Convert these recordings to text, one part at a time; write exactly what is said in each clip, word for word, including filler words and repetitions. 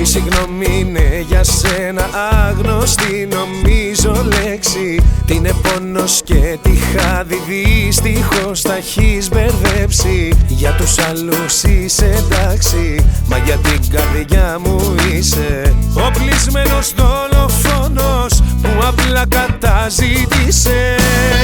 συγγνώμη είναι για σένα άγνωστη νομίζω λέξη. Τι είναι πόνος και τι χάδι δυστυχώς τα έχεις μπερδέψει. Για τους άλλους είσαι εντάξει, μα για την καρδιά μου είσαι οπλισμένος δολοφόνος που απλά καταζήτησε.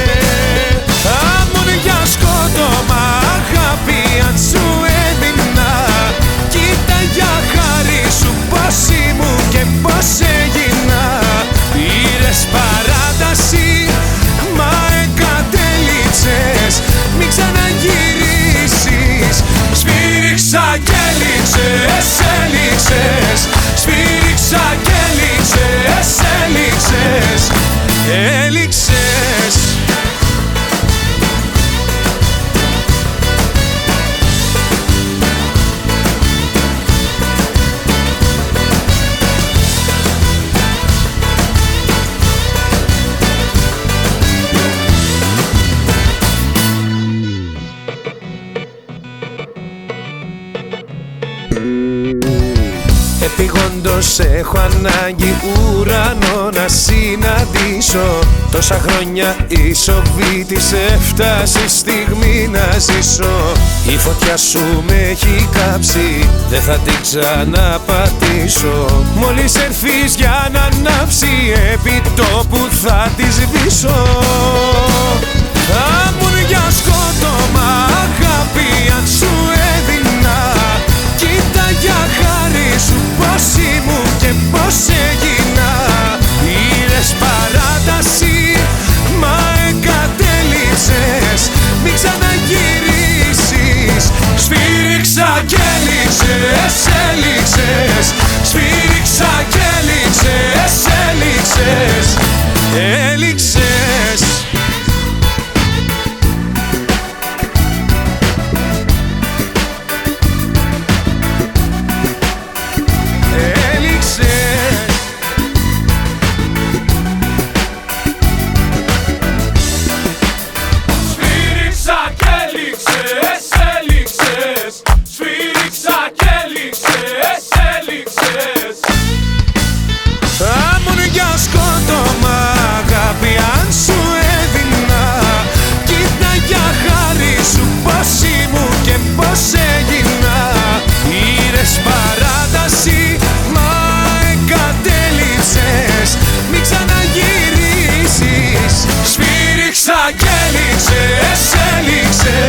Αμόν για σκότωμα αγάπη αν σου έδινα. Κοίτα για χάρη σου πως ήμουν και πως έγινα. Πήρες παράταση μα εγκατέλειψες. Μην ξαναγυρίσεις. Σφύριξα και έλειξες, έλειξες. Σφύριξα και έλειξες, έλειξες, έλειξες. Επιγόντως έχω ανάγκη ουρανό να συναντήσω. Τόσα χρόνια η σοβή της έφτασε στιγμή να ζήσω. Η φωτιά σου με έχει κάψει, δεν θα την ξαναπατήσω. Μόλις έρθεις για να ανάψει επί τόπου θα τη σβήσω. Άμουν για σκότωμα αγάπη αν σου έδινα. Κοίτα για χάρη σου πως ήμουν και πως έγινα. Πήρες παράταση μα εγκατέλειψες. Μην ξαναγυρίσεις. Σφύριξα και έλειξες, έλειξες. Σφύριξα και έλειξες, έλειξες, έλειξες. Σφύριξα και έλειξες, έλειξες.